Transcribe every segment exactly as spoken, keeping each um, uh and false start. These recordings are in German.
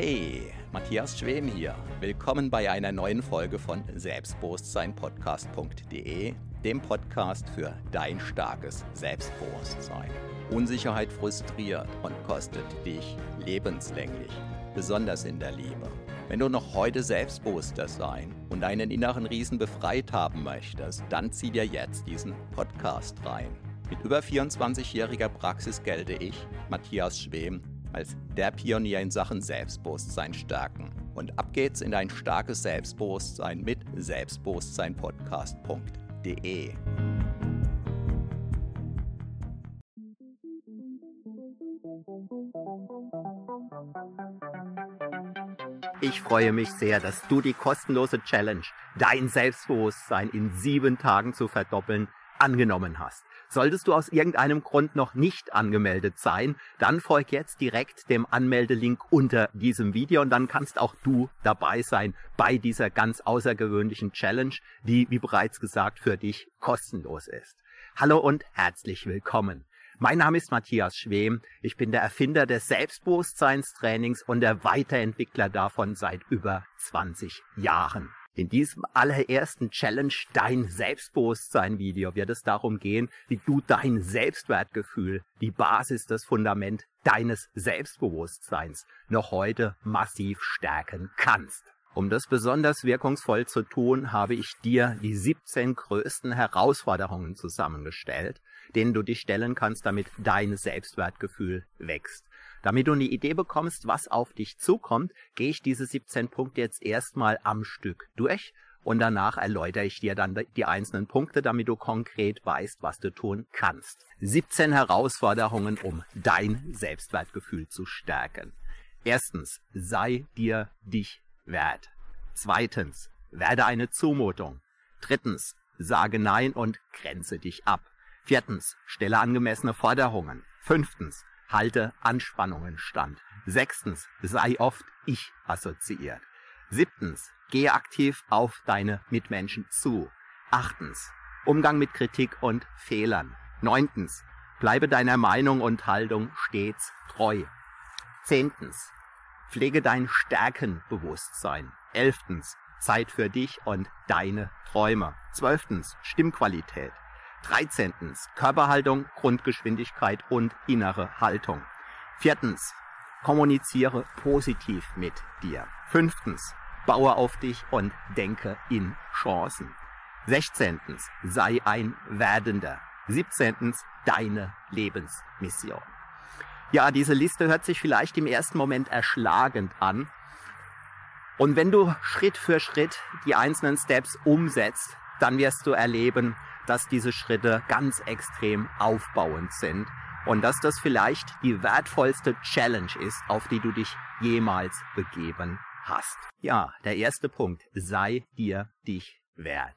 Hey, Matthias Schwem hier. Willkommen bei einer neuen Folge von Selbstbewusstsein Podcast punkt de, dem Podcast für dein starkes Selbstbewusstsein. Unsicherheit frustriert und kostet dich lebenslänglich, besonders in der Liebe. Wenn du noch heute selbstbewusster sein und deinen inneren Riesen befreit haben möchtest, dann zieh dir jetzt diesen Podcast rein. Mit über vierundzwanzigjähriger Praxis gelte ich, Matthias Schwem, als der Pionier in Sachen Selbstbewusstsein stärken. Und ab geht's in dein starkes Selbstbewusstsein mit Selbstbewusstsein Podcast punkt de. Ich freue mich sehr, dass du die kostenlose Challenge, dein Selbstbewusstsein in sieben Tagen zu verdoppeln, angenommen hast. Solltest du aus irgendeinem Grund noch nicht angemeldet sein, dann folg jetzt direkt dem Anmeldelink unter diesem Video und dann kannst auch du dabei sein bei dieser ganz außergewöhnlichen Challenge, die, wie bereits gesagt, für dich kostenlos ist. Hallo und herzlich willkommen. Mein Name ist Matthias Schwem, ich bin der Erfinder des Selbstbewusstseinstrainings und der Weiterentwickler davon seit über zwanzig Jahren. In diesem allerersten Challenge Dein Selbstbewusstsein-Video wird es darum gehen, wie du dein Selbstwertgefühl, die Basis, das Fundament deines Selbstbewusstseins, noch heute massiv stärken kannst. Um das besonders wirkungsvoll zu tun, habe ich dir die siebzehn größten Herausforderungen zusammengestellt, denen du dich stellen kannst, damit dein Selbstwertgefühl wächst. Damit du eine Idee bekommst, was auf dich zukommt, gehe ich diese siebzehn Punkte jetzt erstmal am Stück durch und danach erläutere ich dir dann die einzelnen Punkte, damit du konkret weißt, was du tun kannst. siebzehn Herausforderungen, um dein Selbstwertgefühl zu stärken. Erstens, sei dir dich wert. Zweitens, werde eine Zumutung. Drittens, sage Nein und grenze dich ab. Viertens, stelle angemessene Forderungen. Fünftens, halte Anspannungen stand. Sechstens, sei oft ich assoziiert. Siebtens, gehe aktiv auf deine Mitmenschen zu. Achtens, Umgang mit Kritik und Fehlern. Neuntens, bleibe deiner Meinung und Haltung stets treu. Zehntens, pflege dein Stärkenbewusstsein. Elftens, Zeit für dich und deine Träume. Zwölftens, Stimmqualität. Dreizehntens, Körperhaltung, Grundgeschwindigkeit und innere Haltung. Viertens, kommuniziere positiv mit dir. Fünftens, baue auf dich und denke in Chancen. Sechzehntens, sei ein Werdender. Siebzehntens, deine Lebensmission. Ja, diese Liste hört sich vielleicht im ersten Moment erschlagend an. Und wenn du Schritt für Schritt die einzelnen Steps umsetzt, dann wirst du erleben, dass diese Schritte ganz extrem aufbauend sind und dass das vielleicht die wertvollste Challenge ist, auf die du dich jemals begeben hast. Ja, der erste Punkt, sei dir dich wert.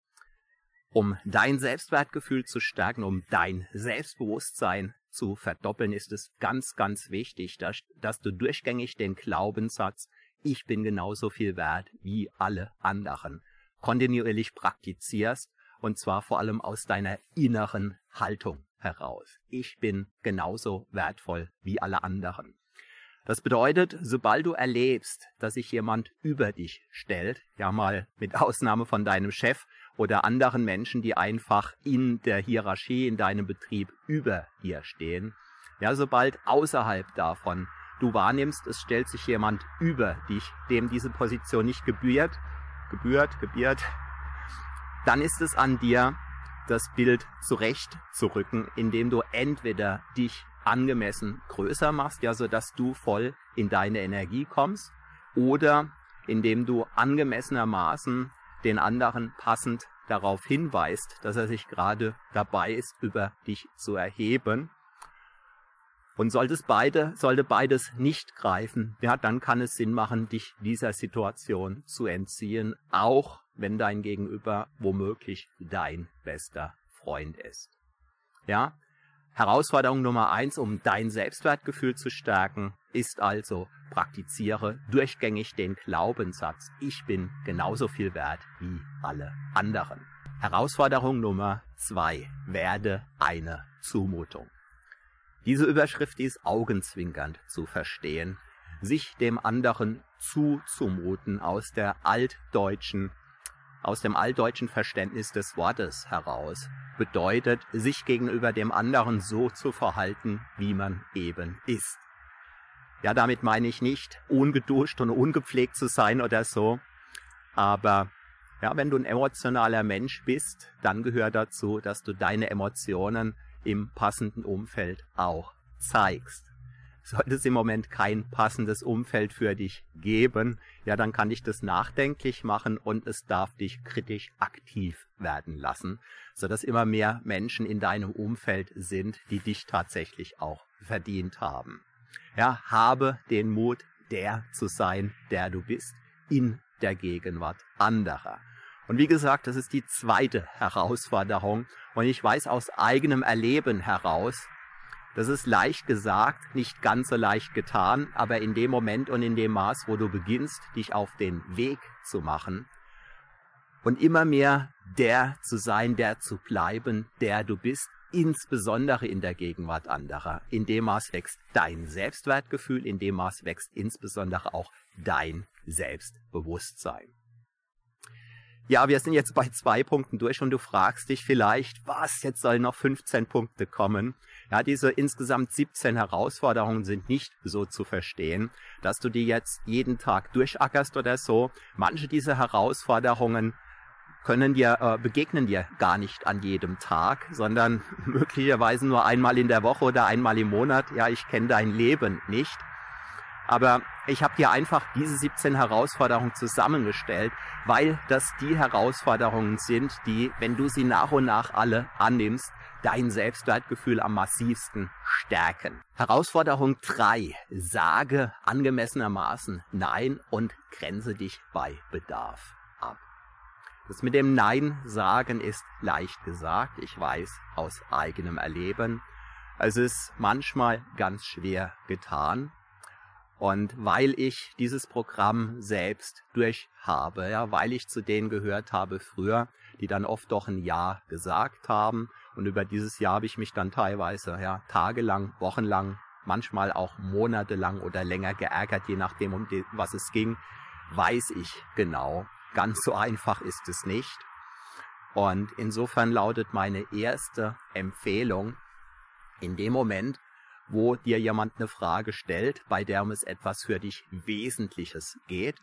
Um dein Selbstwertgefühl zu stärken, um dein Selbstbewusstsein zu verdoppeln, ist es ganz, ganz wichtig, dass, dass du durchgängig den Glaubenssatz, ich bin genauso viel wert wie alle anderen, kontinuierlich praktizierst, und zwar vor allem aus deiner inneren Haltung heraus. Ich bin genauso wertvoll wie alle anderen. Das bedeutet, sobald du erlebst, dass sich jemand über dich stellt, ja mal mit Ausnahme von deinem Chef oder anderen Menschen, die einfach in der Hierarchie in deinem Betrieb über dir stehen, ja, sobald außerhalb davon du wahrnimmst, es stellt sich jemand über dich, dem diese Position nicht gebührt, gebührt, gebührt, dann ist es an dir, das Bild zurechtzurücken, indem du entweder dich angemessen größer machst, ja, sodass du voll in deine Energie kommst, oder indem du angemessenermaßen den anderen passend darauf hinweist, dass er sich gerade dabei ist, über dich zu erheben. Und sollte es beide, sollte beides nicht greifen, ja, dann kann es Sinn machen, dich dieser Situation zu entziehen, auch wenn dein Gegenüber womöglich dein bester Freund ist. Ja, Herausforderung Nummer eins, um dein Selbstwertgefühl zu stärken, ist also, praktiziere durchgängig den Glaubenssatz, ich bin genauso viel wert wie alle anderen. Herausforderung Nummer zwei, werde eine Zumutung. Diese Überschrift ist augenzwinkernd zu verstehen. sich dem anderen zuzumuten aus der altdeutschen, aus dem altdeutschen Verständnis des Wortes heraus, bedeutet, sich gegenüber dem anderen so zu verhalten, wie man eben ist. Ja, damit meine ich nicht, ungeduscht und ungepflegt zu sein oder so, aber ja, wenn du ein emotionaler Mensch bist, dann gehört dazu, dass du deine Emotionen im passenden Umfeld auch zeigst. Sollte es im Moment kein passendes Umfeld für dich geben, ja, dann kann dich das nachdenklich machen und es darf dich kritisch aktiv werden lassen, sodass immer mehr Menschen in deinem Umfeld sind, die dich tatsächlich auch verdient haben. Ja, habe den Mut, der zu sein, der du bist, in der Gegenwart anderer. Und wie gesagt, das ist die zweite Herausforderung. Und ich weiß aus eigenem Erleben heraus, das ist leicht gesagt, nicht ganz so leicht getan, aber in dem Moment und in dem Maß, wo du beginnst, dich auf den Weg zu machen und immer mehr der zu sein, der zu bleiben, der du bist, insbesondere in der Gegenwart anderer. In dem Maß wächst dein Selbstwertgefühl, in dem Maß wächst insbesondere auch dein Selbstbewusstsein. Ja, wir sind jetzt bei zwei Punkten durch und du fragst dich vielleicht, was, jetzt sollen noch fünfzehn Punkte kommen. Ja, diese insgesamt siebzehn Herausforderungen sind nicht so zu verstehen, dass du die jetzt jeden Tag durchackerst oder so. Manche dieser Herausforderungen können dir, äh, begegnen dir gar nicht an jedem Tag, sondern möglicherweise nur einmal in der Woche oder einmal im Monat. Ja, ich kenne dein Leben nicht. Aber ich habe dir einfach diese siebzehn Herausforderungen zusammengestellt, weil das die Herausforderungen sind, die, wenn du sie nach und nach alle annimmst, dein Selbstwertgefühl am massivsten stärken. Herausforderung drei. Sage angemessenermaßen Nein und grenze dich bei Bedarf ab. Das mit dem Nein sagen ist leicht gesagt. Ich weiß aus eigenem Erleben. Es ist manchmal ganz schwer getan. Und weil ich dieses Programm selbst durchhabe, ja, weil ich zu denen gehört habe früher, die dann oft doch ein Ja gesagt haben. Und über dieses Jahr habe ich mich dann teilweise ja, tagelang, wochenlang, manchmal auch monatelang oder länger geärgert, je nachdem, um die, was es ging, weiß ich genau. Ganz so einfach ist es nicht. Und insofern lautet meine erste Empfehlung, in dem Moment, wo dir jemand eine Frage stellt, bei der um es etwas für dich Wesentliches geht,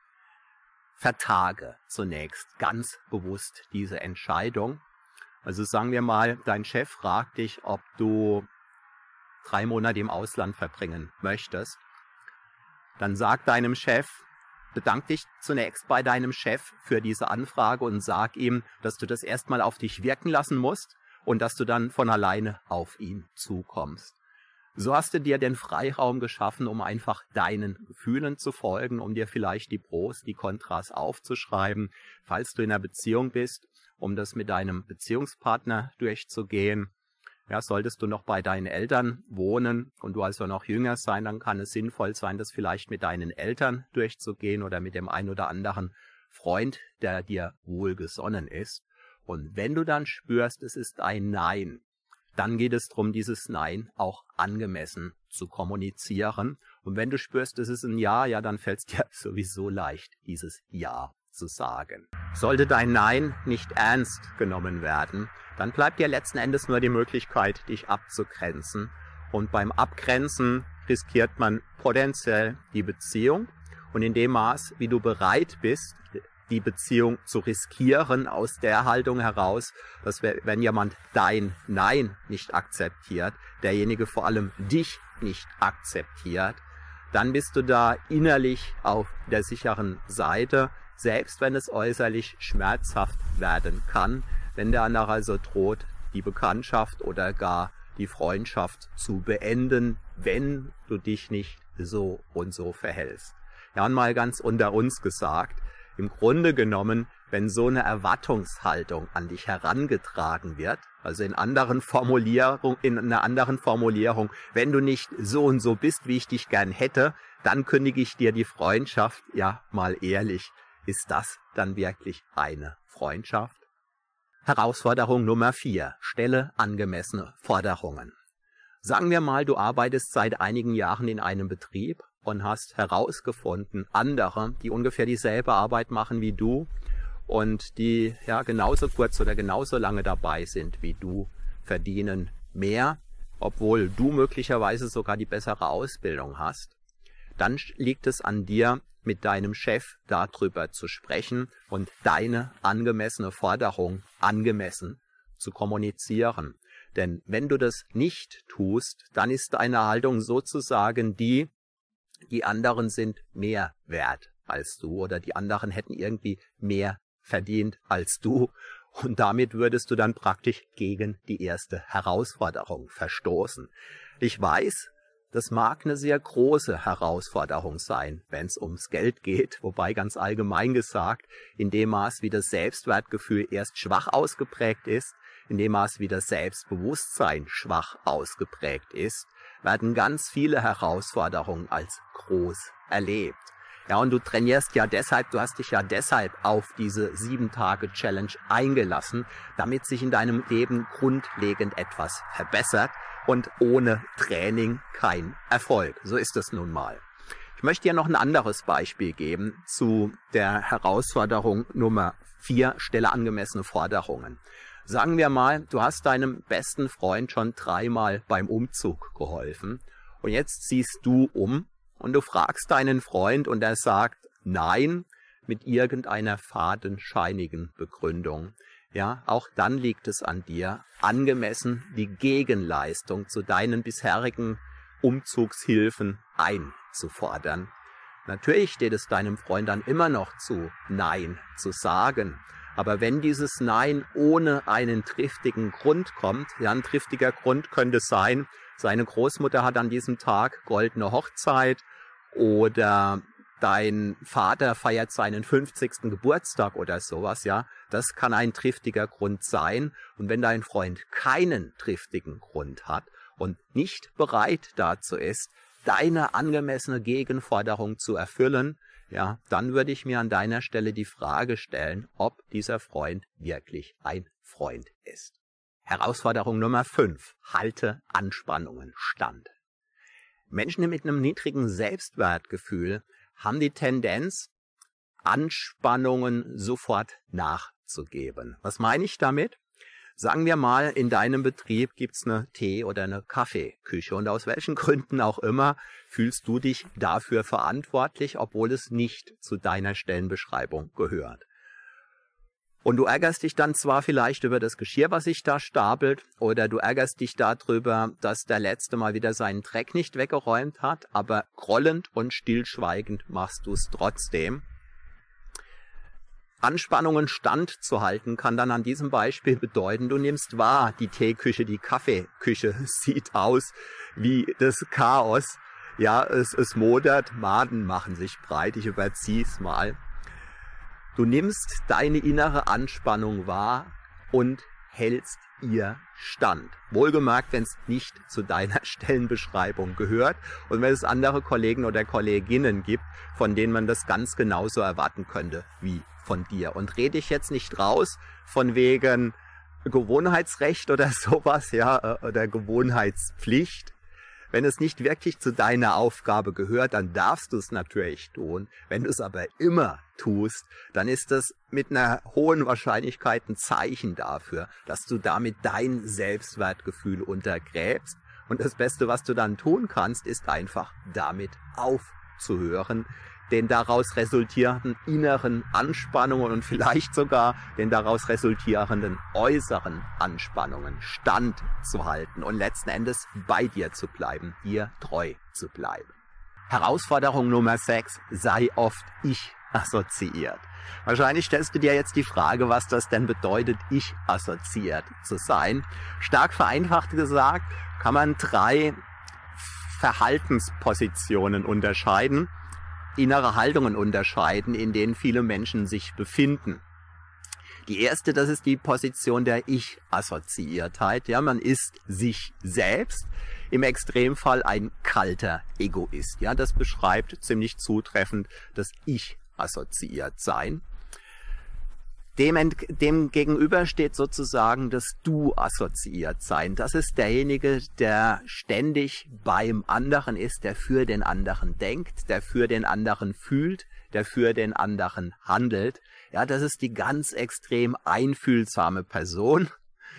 vertage zunächst ganz bewusst diese Entscheidung. Also sagen wir mal, dein Chef fragt dich, ob du drei Monate im Ausland verbringen möchtest. Dann sag deinem Chef, bedank dich zunächst bei deinem Chef für diese Anfrage und sag ihm, dass du das erstmal auf dich wirken lassen musst und dass du dann von alleine auf ihn zukommst. So hast du dir den Freiraum geschaffen, um einfach deinen Gefühlen zu folgen, um dir vielleicht die Pros, die Kontras aufzuschreiben, falls du in einer Beziehung bist, um das mit deinem Beziehungspartner durchzugehen. Ja, solltest du noch bei deinen Eltern wohnen und du also noch jünger sein, dann kann es sinnvoll sein, das vielleicht mit deinen Eltern durchzugehen oder mit dem ein oder anderen Freund, der dir wohlgesonnen ist. Und wenn du dann spürst, es ist ein Nein, dann geht es darum, dieses Nein auch angemessen zu kommunizieren. Und wenn du spürst, es ist ein Ja, ja, dann fällt es dir sowieso leicht, dieses Ja zu sagen. Sollte dein Nein nicht ernst genommen werden, dann bleibt dir letzten Endes nur die Möglichkeit, dich abzugrenzen. Und beim Abgrenzen riskiert man potenziell die Beziehung. Und in dem Maß, wie du bereit bist, die Beziehung zu riskieren, aus der Haltung heraus, dass wenn jemand dein Nein nicht akzeptiert, derjenige vor allem dich nicht akzeptiert, dann bist du da innerlich auf der sicheren Seite, selbst wenn es äußerlich schmerzhaft werden kann, wenn der andere also droht, die Bekanntschaft oder gar die Freundschaft zu beenden, wenn du dich nicht so und so verhältst. Ja, und mal ganz unter uns gesagt, im Grunde genommen, wenn so eine Erwartungshaltung an dich herangetragen wird, also in anderen Formulierung, in einer anderen Formulierung, wenn du nicht so und so bist, wie ich dich gern hätte, dann kündige ich dir die Freundschaft. Ja, mal ehrlich, ist das dann wirklich eine Freundschaft? Herausforderung Nummer vier. Stelle angemessene Forderungen. Sagen wir mal, du arbeitest seit einigen Jahren in einem Betrieb und hast herausgefunden, andere, die ungefähr dieselbe Arbeit machen wie du und die ja genauso kurz oder genauso lange dabei sind wie du, verdienen mehr, obwohl du möglicherweise sogar die bessere Ausbildung hast, dann liegt es an dir, mit deinem Chef darüber zu sprechen und deine angemessene Forderung angemessen zu kommunizieren. Denn wenn du das nicht tust, dann ist deine Haltung sozusagen die, die anderen sind mehr wert als du oder die anderen hätten irgendwie mehr verdient als du. Und damit würdest du dann praktisch gegen die erste Herausforderung verstoßen. Ich weiß, das mag eine sehr große Herausforderung sein, wenn es ums Geld geht, wobei ganz allgemein gesagt, in dem Maß, wie das Selbstwertgefühl erst schwach ausgeprägt ist, in dem Maß, wie das Selbstbewusstsein schwach ausgeprägt ist, werden ganz viele Herausforderungen als groß erlebt. Ja, und du trainierst ja deshalb, du hast dich ja deshalb auf diese sieben-Tage-Challenge eingelassen, damit sich in deinem Leben grundlegend etwas verbessert und ohne Training kein Erfolg. So ist es nun mal. Ich möchte dir noch ein anderes Beispiel geben zu der Herausforderung Nummer vier, stelle angemessene Forderungen. Sagen wir mal, du hast deinem besten Freund schon dreimal beim Umzug geholfen und jetzt ziehst du um. Und du fragst deinen Freund und er sagt nein mit irgendeiner fadenscheinigen Begründung. Ja, auch dann liegt es an dir, angemessen die Gegenleistung zu deinen bisherigen Umzugshilfen einzufordern. Natürlich steht es deinem Freund dann immer noch zu, Nein zu sagen. Aber wenn dieses Nein ohne einen triftigen Grund kommt, ja, ein triftiger Grund könnte sein, seine Großmutter hat an diesem Tag goldene Hochzeit oder dein Vater feiert seinen fünfzigsten Geburtstag oder sowas, ja. Das kann ein triftiger Grund sein. Und wenn dein Freund keinen triftigen Grund hat und nicht bereit dazu ist, deine angemessene Gegenforderung zu erfüllen, ja, dann würde ich mir an deiner Stelle die Frage stellen, ob dieser Freund wirklich ein Freund ist. Herausforderung Nummer fünf. Halte Anspannungen stand. Menschen mit einem niedrigen Selbstwertgefühl haben die Tendenz, Anspannungen sofort nachzugeben. Was meine ich damit? Sagen wir mal, in deinem Betrieb gibt's eine Tee- oder eine Kaffeeküche und aus welchen Gründen auch immer fühlst du dich dafür verantwortlich, obwohl es nicht zu deiner Stellenbeschreibung gehört. Und du ärgerst dich dann zwar vielleicht über das Geschirr, was sich da stapelt, oder du ärgerst dich darüber, dass der Letzte mal wieder seinen Dreck nicht weggeräumt hat, aber grollend und stillschweigend machst du es trotzdem. Anspannungen standzuhalten kann dann an diesem Beispiel bedeuten, du nimmst wahr, die Teeküche, die Kaffeeküche sieht aus wie das Chaos. Ja, es, es modert, Maden machen sich breit, ich überzieh's mal. Du nimmst deine innere Anspannung wahr und hältst ihr stand. Wohlgemerkt, wenn es nicht zu deiner Stellenbeschreibung gehört und wenn es andere Kollegen oder Kolleginnen gibt, von denen man das ganz genauso erwarten könnte wie von dir. Und rede ich jetzt nicht raus von wegen Gewohnheitsrecht oder sowas, ja, oder Gewohnheitspflicht. Wenn es nicht wirklich zu deiner Aufgabe gehört, dann darfst du es natürlich tun. Wenn du es aber immer tust, dann ist das mit einer hohen Wahrscheinlichkeit ein Zeichen dafür, dass du damit dein Selbstwertgefühl untergräbst. Und das Beste, was du dann tun kannst, ist einfach damit aufzuhören, den daraus resultierenden inneren Anspannungen und vielleicht sogar den daraus resultierenden äußeren Anspannungen standzuhalten und letzten Endes bei dir zu bleiben, dir treu zu bleiben. Herausforderung Nummer sechs, sei oft ich assoziiert. Wahrscheinlich stellst du dir jetzt die Frage, was das denn bedeutet, ich assoziiert zu sein. Stark vereinfacht gesagt, kann man drei Verhaltenspositionen unterscheiden, innere Haltungen unterscheiden, in denen viele Menschen sich befinden. Die erste, das ist die Position der Ich-Assoziiertheit. Ja, man ist sich selbst, im Extremfall ein kalter Egoist. Ja, das beschreibt ziemlich zutreffend das Ich-Assoziiertsein. Dem, ent- dem gegenüber steht sozusagen das Du-Assoziiertsein. Das ist derjenige, der ständig beim anderen ist, der für den anderen denkt, der für den anderen fühlt, der für den anderen handelt. Ja, das ist die ganz extrem einfühlsame Person,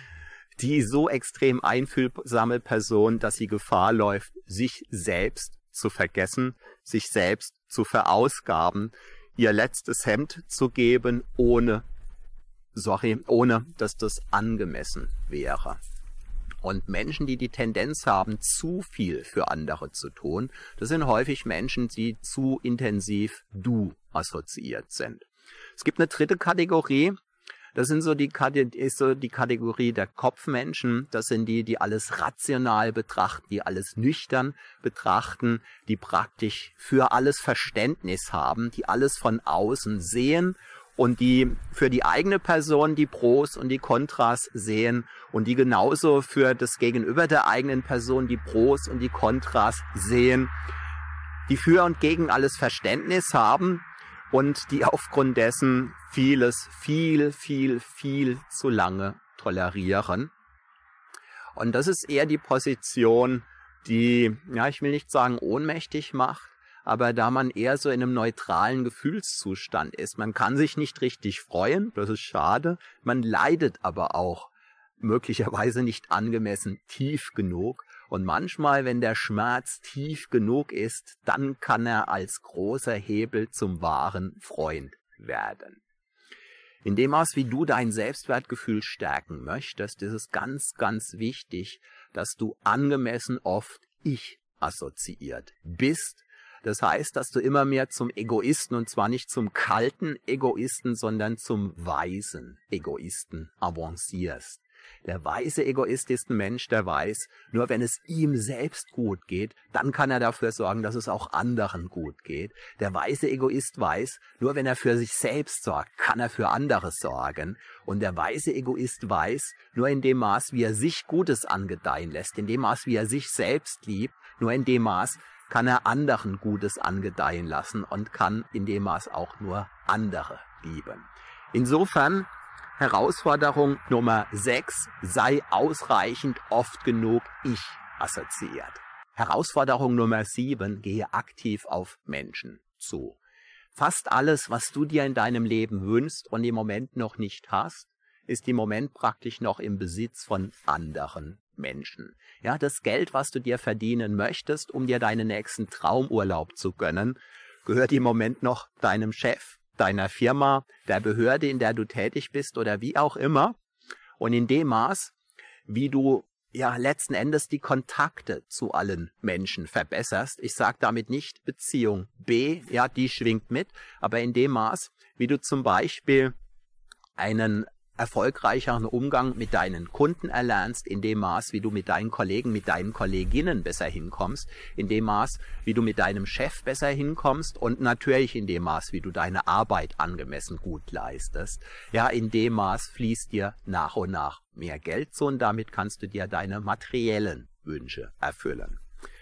die so extrem einfühlsame Person, dass sie Gefahr läuft, sich selbst zu vergessen, sich selbst zu verausgaben, ihr letztes Hemd zu geben, ohne Sorry, ohne dass das angemessen wäre. Und Menschen, die die Tendenz haben, zu viel für andere zu tun, das sind häufig Menschen, die zu intensiv du assoziiert sind. Es gibt eine dritte Kategorie, das sind so die, ist so die Kategorie der Kopfmenschen. Das sind die, die alles rational betrachten, die alles nüchtern betrachten, die praktisch für alles Verständnis haben, die alles von außen sehen und die für die eigene Person die Pros und die Kontras sehen und die genauso für das Gegenüber der eigenen Person die Pros und die Kontras sehen, die für und gegen alles Verständnis haben und die aufgrund dessen vieles viel, viel, viel zu lange tolerieren. Und das ist eher die Position, die, ja, ich will nicht sagen ohnmächtig macht, aber da man eher so in einem neutralen Gefühlszustand ist. Man kann sich nicht richtig freuen, das ist schade. Man leidet aber auch möglicherweise nicht angemessen tief genug. Und manchmal, wenn der Schmerz tief genug ist, dann kann er als großer Hebel zum wahren Freund werden. In dem Maß, wie du dein Selbstwertgefühl stärken möchtest, ist es ganz, ganz wichtig, dass du angemessen oft ich assoziiert bist. Das heißt, dass du immer mehr zum Egoisten, und zwar nicht zum kalten Egoisten, sondern zum weisen Egoisten avancierst. Der weise Egoist ist ein Mensch, der weiß, nur wenn es ihm selbst gut geht, dann kann er dafür sorgen, dass es auch anderen gut geht. Der weise Egoist weiß, nur wenn er für sich selbst sorgt, kann er für andere sorgen. Und der weise Egoist weiß, nur in dem Maß, wie er sich Gutes angedeihen lässt, in dem Maß, wie er sich selbst liebt, nur in dem Maß kann er anderen Gutes angedeihen lassen und kann in dem Maß auch nur andere lieben. Insofern Herausforderung Nummer sechs, sei ausreichend oft genug ich assoziiert. Herausforderung Nummer sieben, gehe aktiv auf Menschen zu. Fast alles, was du dir in deinem Leben wünschst und im Moment noch nicht hast, ist im Moment praktisch noch im Besitz von anderen Menschen. Ja, das Geld, was du dir verdienen möchtest, um dir deinen nächsten Traumurlaub zu gönnen, gehört im Moment noch deinem Chef, deiner Firma, der Behörde, in der du tätig bist oder wie auch immer. Und in dem Maß, wie du ja letzten Endes die Kontakte zu allen Menschen verbesserst, ich sage damit nicht Beziehung B, ja, die schwingt mit, aber in dem Maß, wie du zum Beispiel einen erfolgreicheren Umgang mit deinen Kunden erlernst, in dem Maß, wie du mit deinen Kollegen, mit deinen Kolleginnen besser hinkommst, in dem Maß, wie du mit deinem Chef besser hinkommst und natürlich in dem Maß, wie du deine Arbeit angemessen gut leistest. Ja, in dem Maß fließt dir nach und nach mehr Geld zu und damit kannst du dir deine materiellen Wünsche erfüllen.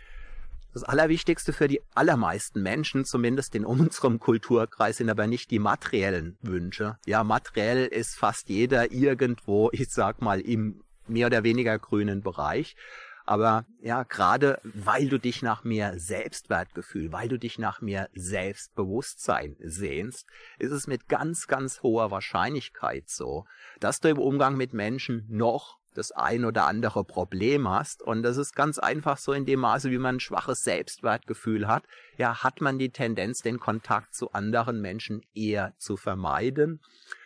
Das Allerwichtigste für die allermeisten Menschen, zumindest in unserem Kulturkreis, sind aber nicht die materiellen Wünsche. Ja, materiell ist fast jeder irgendwo, ich sag mal, im mehr oder weniger grünen Bereich. Aber ja, gerade weil du dich nach mehr Selbstwertgefühl, weil du dich nach mehr Selbstbewusstsein sehnst, ist es mit ganz, ganz hoher Wahrscheinlichkeit so, dass du im Umgang mit Menschen noch das ein oder andere Problem hast. Und das ist ganz einfach so, in dem Maße, wie man ein schwaches Selbstwertgefühl hat, ja, hat man die Tendenz, den Kontakt zu anderen Menschen eher zu vermeiden.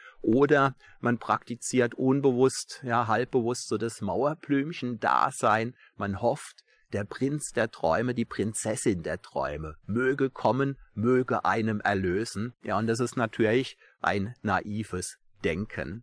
Oder man praktiziert unbewusst, ja, halbbewusst so das Mauerblümchen-Dasein. Man hofft, der Prinz der Träume, die Prinzessin der Träume möge kommen, möge einem erlösen. Ja, und das ist natürlich ein naives Denken.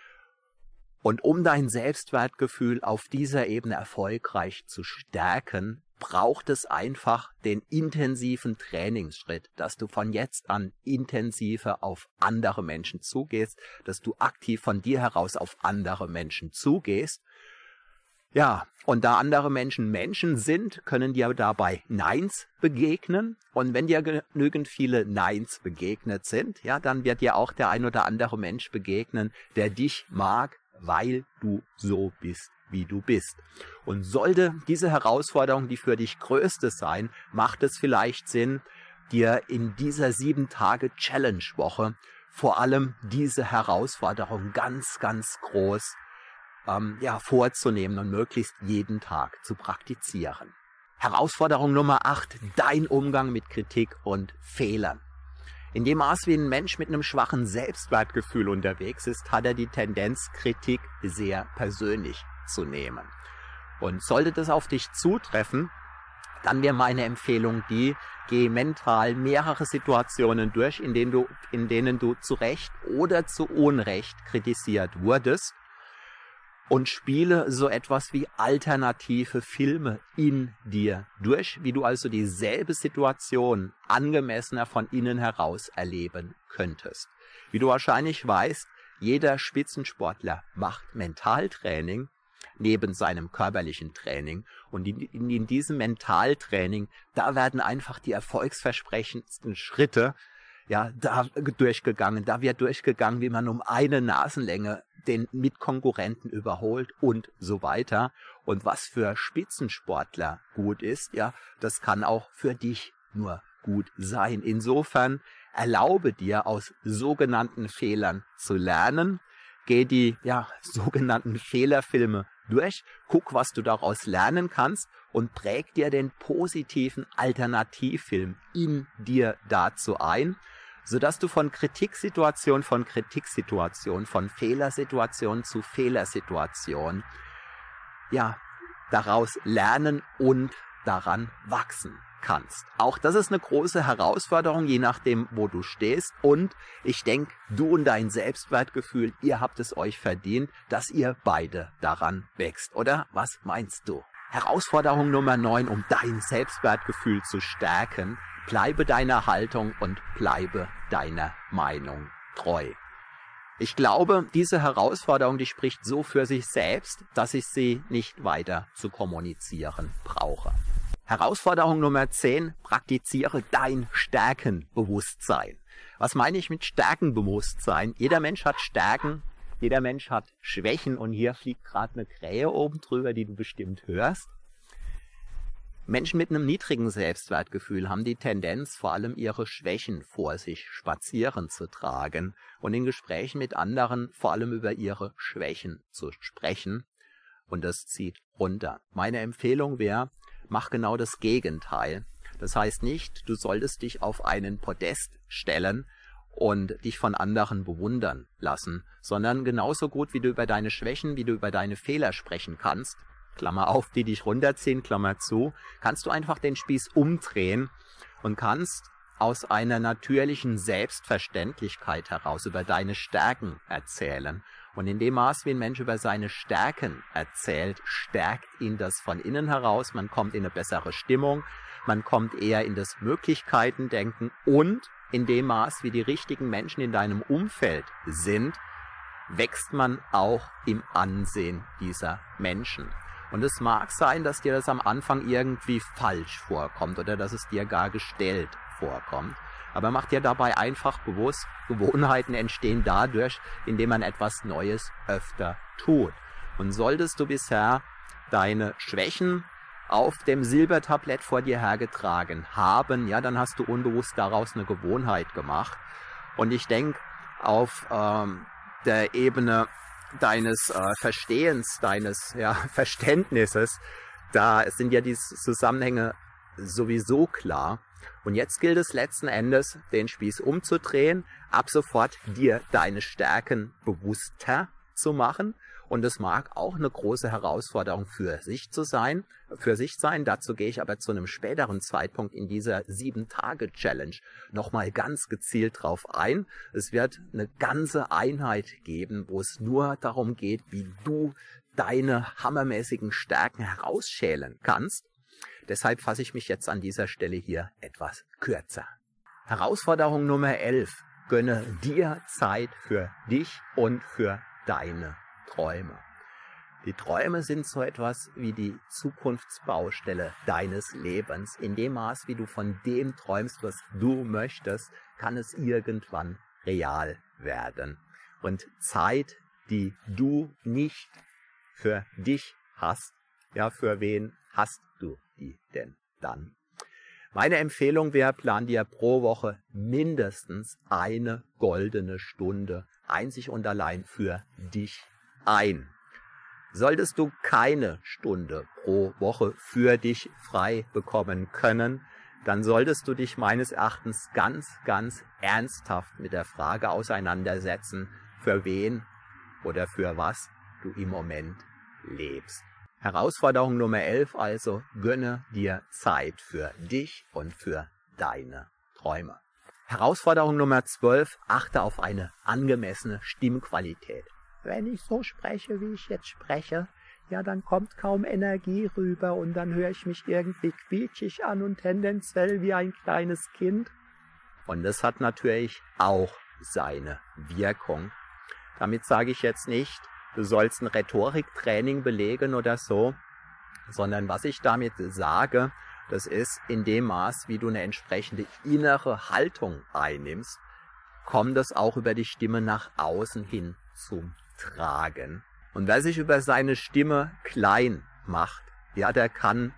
Und um dein Selbstwertgefühl auf dieser Ebene erfolgreich zu stärken, braucht es einfach den intensiven Trainingsschritt, dass du von jetzt an intensiver auf andere Menschen zugehst, dass du aktiv von dir heraus auf andere Menschen zugehst. Ja, und da andere Menschen Menschen sind, können dir dabei Neins begegnen. Und wenn dir genügend viele Neins begegnet sind, ja, dann wird dir auch der ein oder andere Mensch begegnen, der dich mag, weil du so bist, wie du bist. Und sollte diese Herausforderung die für dich größte sein, macht es vielleicht Sinn, dir in dieser sieben Tage Challenge-Woche vor allem diese Herausforderung ganz, ganz groß ähm, ja, vorzunehmen und möglichst jeden Tag zu praktizieren. Herausforderung Nummer acht, dein Umgang mit Kritik und Fehlern. In dem Maß, wie ein Mensch mit einem schwachen Selbstwertgefühl unterwegs ist, hat er die Tendenz, Kritik sehr persönlich zu nehmen. Und sollte das auf dich zutreffen, dann wäre meine Empfehlung die, geh mental mehrere Situationen durch, in denen du, in denen du zu Recht oder zu Unrecht kritisiert wurdest, und spiele so etwas wie alternative Filme in dir durch, wie du also dieselbe Situation angemessener von innen heraus erleben könntest. Wie du wahrscheinlich weißt, jeder Spitzensportler macht Mentaltraining neben seinem körperlichen Training. Und in, in, in diesem Mentaltraining, da werden einfach die erfolgsversprechendsten Schritte ja, da durchgegangen. Da wird durchgegangen, wie man um eine Nasenlänge den Mitkonkurrenten überholt und so weiter. Und was für Spitzensportler gut ist, ja, das kann auch für dich nur gut sein. Insofern erlaube dir, aus sogenannten Fehlern zu lernen. Geh die ja, sogenannten Fehlerfilme durch, guck, was du daraus lernen kannst und präg dir den positiven Alternativfilm in dir dazu ein, sodass du von Kritiksituation, von Kritiksituation, von Fehlersituation zu Fehlersituation, ja, daraus lernen und daran wachsen kannst. Auch das ist eine große Herausforderung, je nachdem, wo du stehst. Und ich denke, du und dein Selbstwertgefühl, ihr habt es euch verdient, dass ihr beide daran wächst. Oder was meinst du? Herausforderung Nummer neun, um dein Selbstwertgefühl zu stärken. Bleibe deiner Haltung und bleibe deiner Meinung treu. Ich glaube, diese Herausforderung, die spricht so für sich selbst, dass ich sie nicht weiter zu kommunizieren brauche. Herausforderung Nummer zehn, praktiziere dein Stärkenbewusstsein. Was meine ich mit Stärkenbewusstsein? Jeder Mensch hat Stärken, jeder Mensch hat Schwächen und hier fliegt gerade eine Krähe oben drüber, die du bestimmt hörst. Menschen mit einem niedrigen Selbstwertgefühl haben die Tendenz, vor allem ihre Schwächen vor sich spazieren zu tragen und in Gesprächen mit anderen vor allem über ihre Schwächen zu sprechen. Und das zieht runter. Meine Empfehlung wäre, mach genau das Gegenteil. Das heißt nicht, du solltest dich auf einen Podest stellen und dich von anderen bewundern lassen, sondern genauso gut, wie du über deine Schwächen, wie du über deine Fehler sprechen kannst, Klammer auf, die dich runterziehen, Klammer zu, kannst du einfach den Spieß umdrehen und kannst aus einer natürlichen Selbstverständlichkeit heraus über deine Stärken erzählen. Und in dem Maß, wie ein Mensch über seine Stärken erzählt, stärkt ihn das von innen heraus. Man kommt in eine bessere Stimmung, man kommt eher in das Möglichkeitendenken und in dem Maß, wie die richtigen Menschen in deinem Umfeld sind, wächst man auch im Ansehen dieser Menschen. Und es mag sein, dass dir das am Anfang irgendwie falsch vorkommt oder dass es dir gar gestellt vorkommt. Aber mach dir dabei einfach bewusst, Gewohnheiten entstehen dadurch, indem man etwas Neues öfter tut. Und solltest du bisher deine Schwächen auf dem Silbertablett vor dir hergetragen haben, ja, dann hast du unbewusst daraus eine Gewohnheit gemacht. Und ich denke, auf ähm, der Ebene deines äh, Verstehens, deines ja, Verständnisses, da sind ja die Zusammenhänge sowieso klar. Und jetzt gilt es letzten Endes, den Spieß umzudrehen, ab sofort dir deine Stärken bewusster zu machen. Und es mag auch eine große Herausforderung für sich zu sein, für sich sein. Dazu gehe ich aber zu einem späteren Zeitpunkt in dieser sieben Tage Challenge nochmal ganz gezielt drauf ein. Es wird eine ganze Einheit geben, wo es nur darum geht, wie du deine hammermäßigen Stärken herausschälen kannst. Deshalb fasse ich mich jetzt an dieser Stelle hier etwas kürzer. Herausforderung Nummer elf. Gönne dir Zeit für dich und für deine Träume. Die Träume sind so etwas wie die Zukunftsbaustelle deines Lebens. In dem Maß, wie du von dem träumst, was du möchtest, kann es irgendwann real werden. Und Zeit, die du nicht für dich hast, ja, für wen hast du die denn dann? Meine Empfehlung wäre, plan dir pro Woche mindestens eine goldene Stunde einzig und allein für dich ein. Solltest du keine Stunde pro Woche für dich frei bekommen können, dann solltest du dich meines Erachtens ganz, ganz ernsthaft mit der Frage auseinandersetzen, für wen oder für was du im Moment lebst. Herausforderung Nummer elf also, gönne dir Zeit für dich und für deine Träume. Herausforderung Nummer zwölf, achte auf eine angemessene Stimmqualität. Wenn ich so spreche, wie ich jetzt spreche, ja, dann kommt kaum Energie rüber und dann höre ich mich irgendwie quietschig an und tendenziell wie ein kleines Kind. Und das hat natürlich auch seine Wirkung. Damit sage ich jetzt nicht, du sollst ein Rhetoriktraining belegen oder so, sondern was ich damit sage, das ist in dem Maß, wie du eine entsprechende innere Haltung einnimmst, kommt das auch über die Stimme nach außen hin zum Tragen. Und wer sich über seine Stimme klein macht, ja, der kann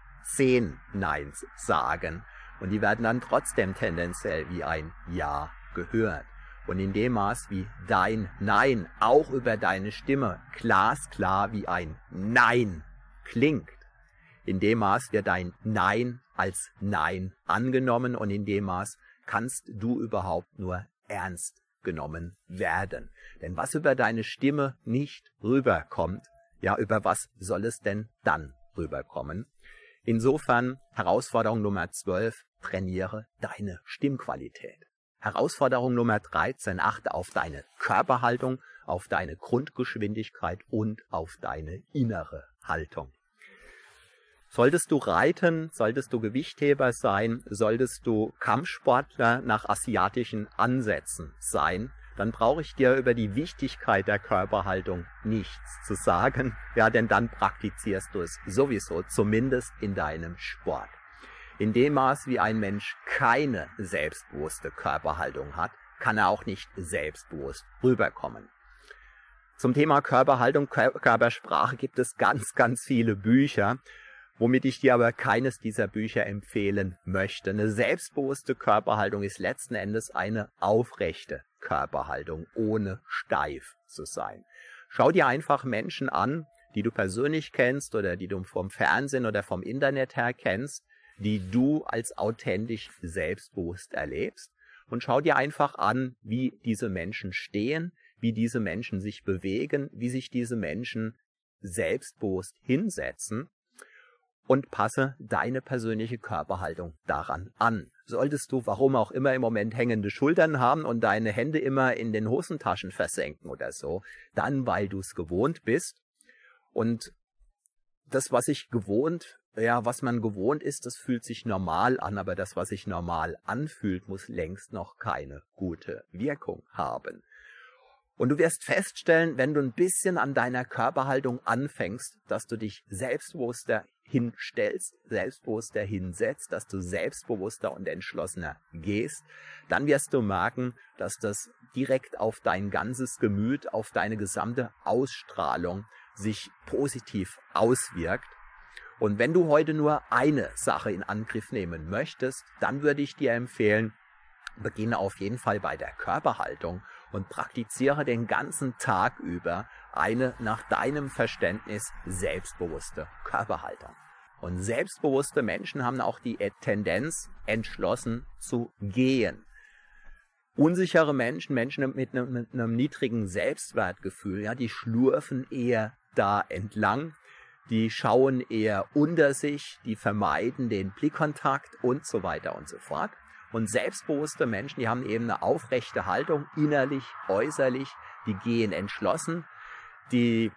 zehn Neins sagen. Und die werden dann trotzdem tendenziell wie ein Ja gehört. Und in dem Maß, wie dein Nein auch über deine Stimme glasklar wie ein Nein klingt, in dem Maß wird dein Nein als Nein angenommen und in dem Maß kannst du überhaupt nur ernst genommen werden. Denn was über deine Stimme nicht rüberkommt, ja, über was soll es denn dann rüberkommen? Insofern Herausforderung Nummer zwölf, trainiere deine Stimmqualität. Herausforderung Nummer dreizehn, achte auf deine Körperhaltung, auf deine Grundgeschwindigkeit und auf deine innere Haltung. Solltest du reiten, solltest du Gewichtheber sein, solltest du Kampfsportler nach asiatischen Ansätzen sein, dann brauche ich dir über die Wichtigkeit der Körperhaltung nichts zu sagen, ja, denn dann praktizierst du es sowieso, zumindest in deinem Sport. In dem Maß, wie ein Mensch keine selbstbewusste Körperhaltung hat, kann er auch nicht selbstbewusst rüberkommen. Zum Thema Körperhaltung, Körpersprache gibt es ganz, ganz viele Bücher, womit ich dir aber keines dieser Bücher empfehlen möchte. Eine selbstbewusste Körperhaltung ist letzten Endes eine aufrechte Körperhaltung, ohne steif zu sein. Schau dir einfach Menschen an, die du persönlich kennst oder die du vom Fernsehen oder vom Internet her kennst, die du als authentisch selbstbewusst erlebst. Und schau dir einfach an, wie diese Menschen stehen, wie diese Menschen sich bewegen, wie sich diese Menschen selbstbewusst hinsetzen. Und passe deine persönliche Körperhaltung daran an. Solltest du, warum auch immer, im Moment hängende Schultern haben und deine Hände immer in den Hosentaschen versenken oder so, dann, weil du es gewohnt bist. Und das, was ich gewohnt, ja, was man gewohnt ist, das fühlt sich normal an, aber das, was sich normal anfühlt, muss längst noch keine gute Wirkung haben. Und du wirst feststellen, wenn du ein bisschen an deiner Körperhaltung anfängst, dass du dich selbstbewusster hinstellst, selbstbewusster hinsetzt, dass du selbstbewusster und entschlossener gehst, dann wirst du merken, dass das direkt auf dein ganzes Gemüt, auf deine gesamte Ausstrahlung sich positiv auswirkt. Und wenn du heute nur eine Sache in Angriff nehmen möchtest, dann würde ich dir empfehlen, beginne auf jeden Fall bei der Körperhaltung und praktiziere den ganzen Tag über eine nach deinem Verständnis selbstbewusste Körperhaltung. Und selbstbewusste Menschen haben auch die Tendenz, entschlossen zu gehen. Unsichere Menschen, Menschen mit einem, mit einem niedrigen Selbstwertgefühl, ja, die schlurfen eher da entlang, die schauen eher unter sich, die vermeiden den Blickkontakt und so weiter und so fort. Und selbstbewusste Menschen, die haben eben eine aufrechte Haltung, innerlich, äußerlich, die gehen entschlossen, die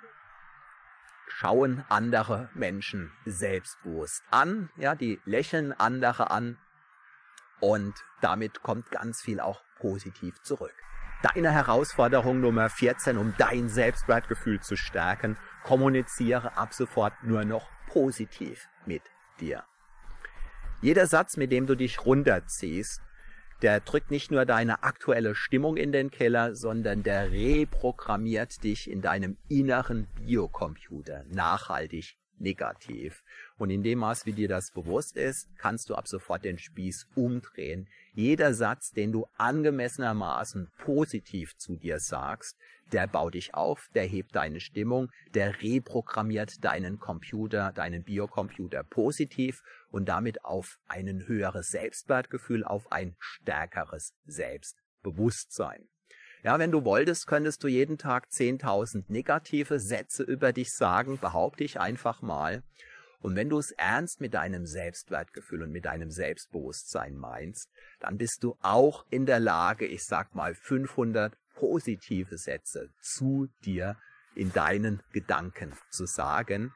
schauen andere Menschen selbstbewusst an, ja, die lächeln andere an und damit kommt ganz viel auch positiv zurück. Deine Herausforderung Nummer vierzehn, um dein Selbstwertgefühl zu stärken, kommuniziere ab sofort nur noch positiv mit dir. Jeder Satz, mit dem du dich runterziehst, der drückt nicht nur deine aktuelle Stimmung in den Keller, sondern der reprogrammiert dich in deinem inneren Biocomputer nachhaltig negativ. Und in dem Maß, wie dir das bewusst ist, kannst du ab sofort den Spieß umdrehen. Jeder Satz, den du angemessenermaßen positiv zu dir sagst, der baut dich auf, der hebt deine Stimmung, der reprogrammiert deinen Computer, deinen Biocomputer positiv und damit auf ein höheres Selbstwertgefühl, auf ein stärkeres Selbstbewusstsein. Ja, wenn du wolltest, könntest du jeden Tag zehntausend negative Sätze über dich sagen, behaupte ich einfach mal. Und wenn du es ernst mit deinem Selbstwertgefühl und mit deinem Selbstbewusstsein meinst, dann bist du auch in der Lage, ich sag mal fünfhundert positive Sätze zu dir in deinen Gedanken zu sagen.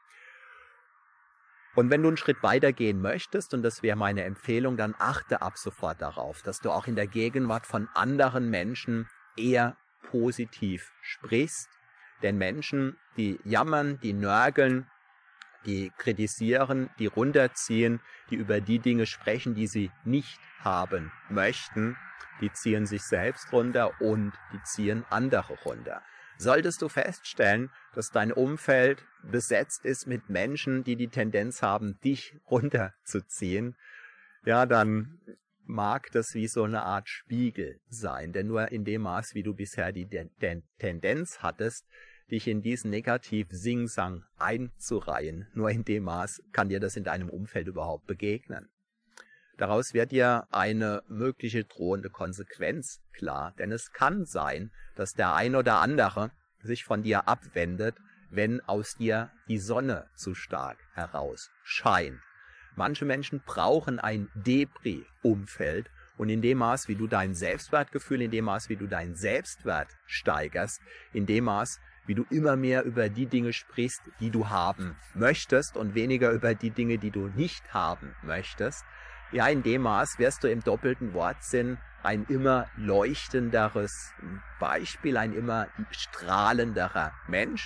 Und wenn du einen Schritt weiter gehen möchtest, und das wäre meine Empfehlung, dann achte ab sofort darauf, dass du auch in der Gegenwart von anderen Menschen eher positiv sprichst. Denn Menschen, die jammern, die nörgeln, die kritisieren, die runterziehen, die über die Dinge sprechen, die sie nicht haben möchten, die ziehen sich selbst runter und die ziehen andere runter. Solltest du feststellen, dass dein Umfeld besetzt ist mit Menschen, die die Tendenz haben, dich runterzuziehen, ja, dann mag das wie so eine Art Spiegel sein. Denn nur in dem Maß, wie du bisher die Tendenz hattest, dich in diesen Negativ-Singsang einzureihen, nur in dem Maß kann dir das in deinem Umfeld überhaupt begegnen. Daraus wird dir eine mögliche drohende Konsequenz klar, denn es kann sein, dass der ein oder andere sich von dir abwendet, wenn aus dir die Sonne zu stark heraus scheint. Manche Menschen brauchen ein Depri-Umfeld und in dem Maß, wie du dein Selbstwertgefühl, in dem Maß, wie du deinen Selbstwert steigerst, in dem Maß, wie du immer mehr über die Dinge sprichst, die du haben möchtest und weniger über die Dinge, die du nicht haben möchtest, ja, in dem Maß wirst du im doppelten Wortsinn ein immer leuchtenderes Beispiel, ein immer strahlenderer Mensch.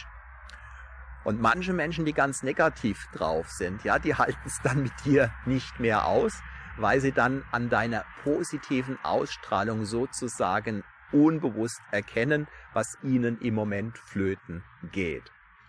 Und manche Menschen, die ganz negativ drauf sind, ja, die halten es dann mit dir nicht mehr aus, weil sie dann an deiner positiven Ausstrahlung sozusagen unbewusst erkennen, was ihnen im Moment flöten geht.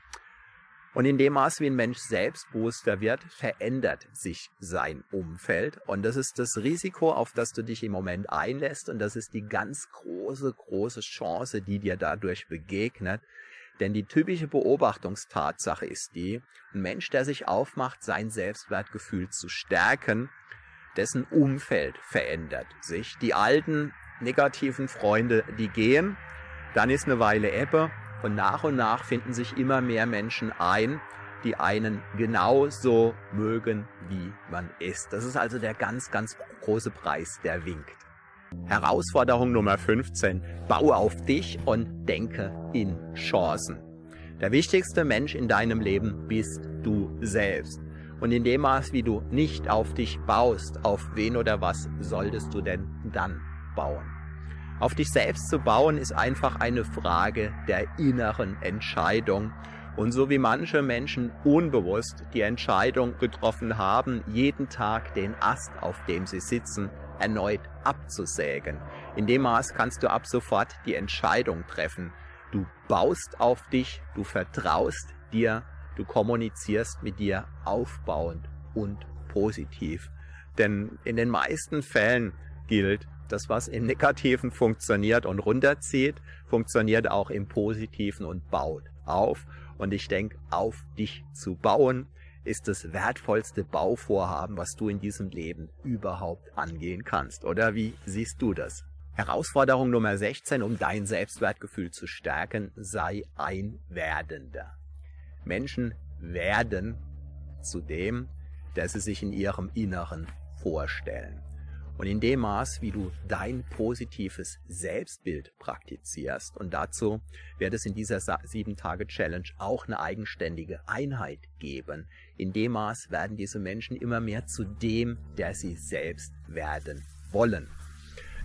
Und in dem Maß, wie ein Mensch selbstbewusster wird, verändert sich sein Umfeld. Und das ist das Risiko, auf das du dich im Moment einlässt. Und das ist die ganz große, große Chance, die dir dadurch begegnet. Denn die typische Beobachtungstatsache ist die, ein Mensch, der sich aufmacht, sein Selbstwertgefühl zu stärken, dessen Umfeld verändert sich. Die alten negativen Freunde, die gehen, dann ist eine Weile Ebbe und nach und nach finden sich immer mehr Menschen ein, die einen genauso mögen, wie man ist. Das ist also der ganz, ganz große Preis, der winkt. Herausforderung Nummer fünfzehn. Baue auf dich und denke in Chancen. Der wichtigste Mensch in deinem Leben bist du selbst. Und in dem Maß, wie du nicht auf dich baust, auf wen oder was solltest du denn dann bauen? Auf dich selbst zu bauen ist einfach eine Frage der inneren Entscheidung. Und so wie manche Menschen unbewusst die Entscheidung getroffen haben, jeden Tag den Ast, auf dem sie sitzen, erneut abzusägen. In dem Maß kannst du ab sofort die Entscheidung treffen. Du baust auf dich, du vertraust dir, du kommunizierst mit dir aufbauend und positiv. Denn in den meisten Fällen gilt, das, was im Negativen funktioniert und runterzieht, funktioniert auch im Positiven und baut auf. Und ich denke, auf dich zu bauen, ist das wertvollste Bauvorhaben, was du in diesem Leben überhaupt angehen kannst. Oder wie siehst du das? Herausforderung Nummer sechzehn, um dein Selbstwertgefühl zu stärken, sei ein Werdender. Menschen werden zu dem, der sie sich in ihrem Inneren vorstellen. Und in dem Maß, wie du dein positives Selbstbild praktizierst, und dazu wird es in dieser sieben Tage Challenge auch eine eigenständige Einheit geben, in dem Maß werden diese Menschen immer mehr zu dem, der sie selbst werden wollen.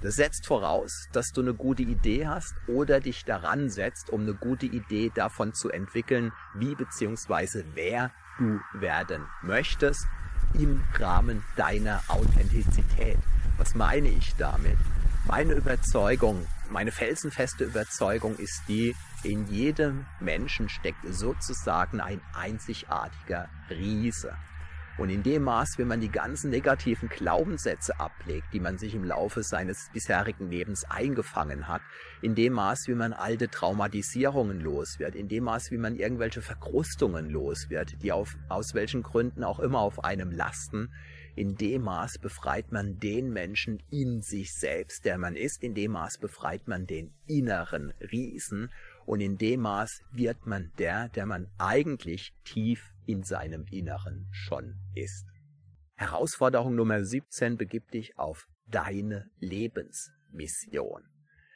Das setzt voraus, dass du eine gute Idee hast oder dich daran setzt, um eine gute Idee davon zu entwickeln, wie bzw. wer du werden möchtest im Rahmen deiner Authentizität. Was meine ich damit? Meine Überzeugung, meine felsenfeste Überzeugung ist die, in jedem Menschen steckt sozusagen ein einzigartiger Riese. Und in dem Maß, wenn man die ganzen negativen Glaubenssätze ablegt, die man sich im Laufe seines bisherigen Lebens eingefangen hat, in dem Maß, wie man alte Traumatisierungen los wird, in dem Maß, wie man irgendwelche Verkrustungen los wird, die auf, aus welchen Gründen auch immer auf einem lasten, in dem Maß befreit man den Menschen in sich selbst, der man ist, in dem Maß befreit man den inneren Riesen und in dem Maß wird man der, der man eigentlich tief in seinem Inneren schon ist. Herausforderung Nummer siebzehn, begib dich auf deine Lebensmission.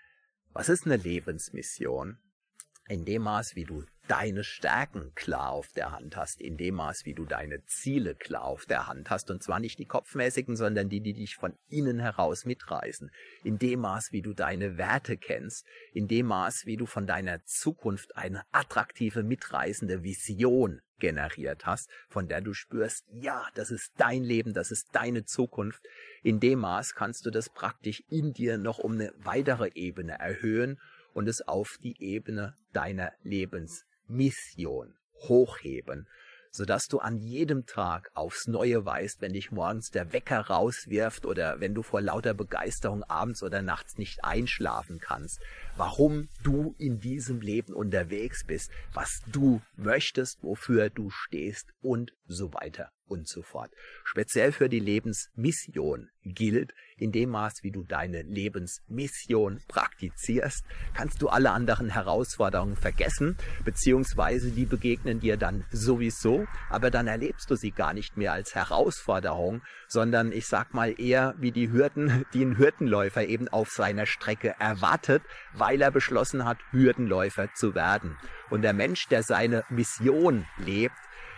Was ist eine Lebensmission? In dem Maß, wie du deine Stärken klar auf der Hand hast, in dem Maß, wie du deine Ziele klar auf der Hand hast, und zwar nicht die kopfmäßigen, sondern die, die dich von innen heraus mitreißen, in dem Maß, wie du deine Werte kennst, in dem Maß, wie du von deiner Zukunft eine attraktive, mitreißende Vision generiert hast, von der du spürst, ja, das ist dein Leben, das ist deine Zukunft. In dem Maß kannst du das praktisch in dir noch um eine weitere Ebene erhöhen und es auf die Ebene deiner Lebensmission hochheben, sodass du an jedem Tag aufs Neue weißt, wenn dich morgens der Wecker rauswirft oder wenn du vor lauter Begeisterung abends oder nachts nicht einschlafen kannst, warum du in diesem Leben unterwegs bist, was du möchtest, wofür du stehst und so weiter und so fort. Speziell für die Lebensmission gilt, in dem Maß, wie du deine Lebensmission praktizierst, kannst du alle anderen Herausforderungen vergessen, beziehungsweise die begegnen dir dann sowieso, aber dann erlebst du sie gar nicht mehr als Herausforderung, sondern ich sag mal eher wie die Hürden, die ein Hürdenläufer eben auf seiner Strecke erwartet, weil er beschlossen hat, Hürdenläufer zu werden. Und der Mensch, der seine Mission lebt,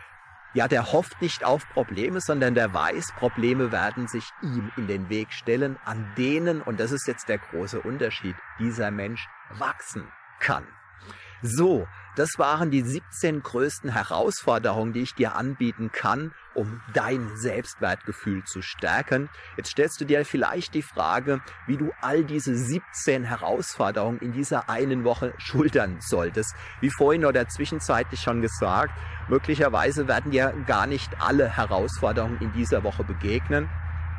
ja, der hofft nicht auf Probleme, sondern der weiß, Probleme werden sich ihm in den Weg stellen, an denen, und das ist jetzt der große Unterschied, dieser Mensch wachsen kann. So, das waren die siebzehn größten Herausforderungen, die ich dir anbieten kann, um dein Selbstwertgefühl zu stärken. Jetzt stellst du dir vielleicht die Frage, wie du all diese siebzehn Herausforderungen in dieser einen Woche schultern solltest. Wie vorhin oder zwischenzeitlich schon gesagt, möglicherweise werden dir gar nicht alle Herausforderungen in dieser Woche begegnen.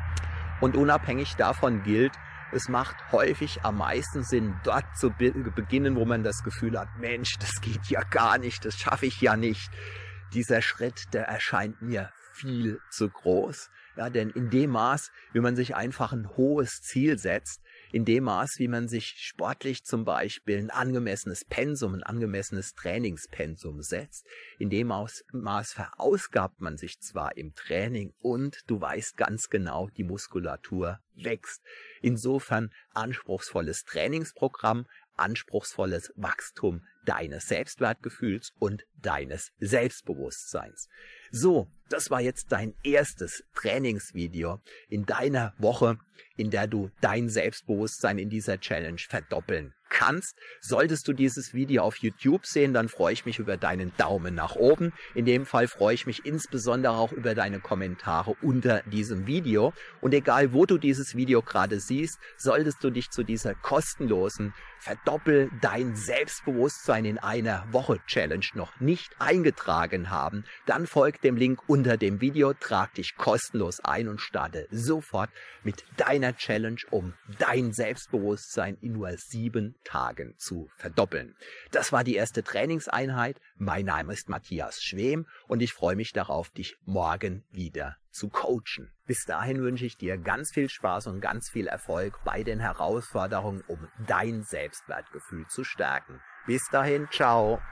Und unabhängig davon gilt, es macht häufig am meisten Sinn, dort zu be- beginnen, wo man das Gefühl hat, Mensch, das geht ja gar nicht, das schaffe ich ja nicht. Dieser Schritt, der erscheint mir viel zu groß. Ja, denn in dem Maß, wie man sich einfach ein hohes Ziel setzt, in dem Maß, wie man sich sportlich zum Beispiel ein angemessenes Pensum, ein angemessenes Trainingspensum setzt, in dem Maß, Maß verausgabt man sich zwar im Training und du weißt ganz genau, die Muskulatur wächst. Insofern anspruchsvolles Trainingsprogramm, anspruchsvolles Wachstum deines Selbstwertgefühls und deines Selbstbewusstseins. So, das war jetzt dein erstes Trainingsvideo in deiner Woche, in der du dein Selbstbewusstsein in dieser Challenge verdoppeln kannst. Solltest du dieses Video auf YouTube sehen, dann freue ich mich über deinen Daumen nach oben. In dem Fall freue ich mich insbesondere auch über deine Kommentare unter diesem Video. Und egal, wo du dieses Video gerade siehst, solltest du dich zu dieser kostenlosen Verdoppel dein Selbstbewusstsein in einer Woche Challenge noch nicht eingetragen haben, dann folg dem Link unter dem Video, trag dich kostenlos ein und starte sofort mit deiner Challenge, um dein Selbstbewusstsein in nur sieben Tagen zu verdoppeln. Das war die erste Trainingseinheit. Mein Name ist Matthias Schwem und ich freue mich darauf, dich morgen wieder zu coachen. Bis dahin wünsche ich dir ganz viel Spaß und ganz viel Erfolg bei den Herausforderungen, um dein Selbstwertgefühl zu stärken. Bis dahin, ciao!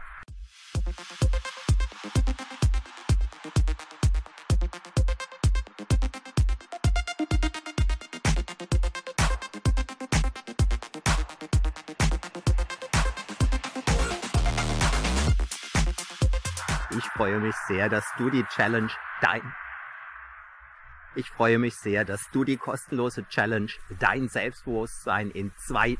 Ich freue mich sehr, dass du die Challenge dein Ich freue mich sehr, dass du die kostenlose Challenge Dein Selbstbewusstsein in zwei...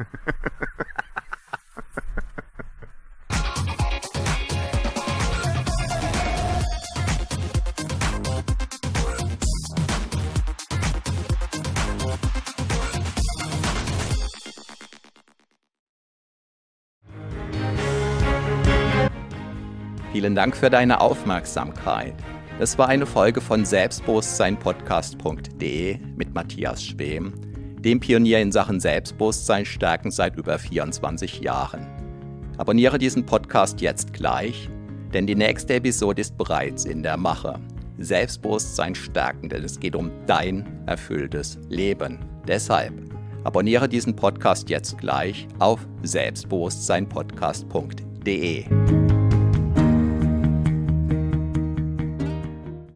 Vielen Dank für deine Aufmerksamkeit. Das war eine Folge von Selbstbewusstsein Podcast punkt de mit Matthias Schwem, dem Pionier in Sachen Selbstbewusstsein stärken seit über vierundzwanzig Jahren. Abonniere diesen Podcast jetzt gleich, denn die nächste Episode ist bereits in der Mache. Selbstbewusstsein stärken, denn es geht um dein erfülltes Leben. Deshalb abonniere diesen Podcast jetzt gleich auf Selbstbewusstsein Podcast punkt de.